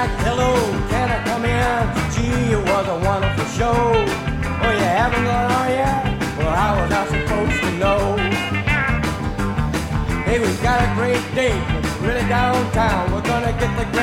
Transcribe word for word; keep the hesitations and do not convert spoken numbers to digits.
like, hello, can I come in? Gee, it was a wonderful show. Oh, you haven't gone on yet? Well, how was I supposed to know? Hey, we've got a great date, really downtown. We're gonna get the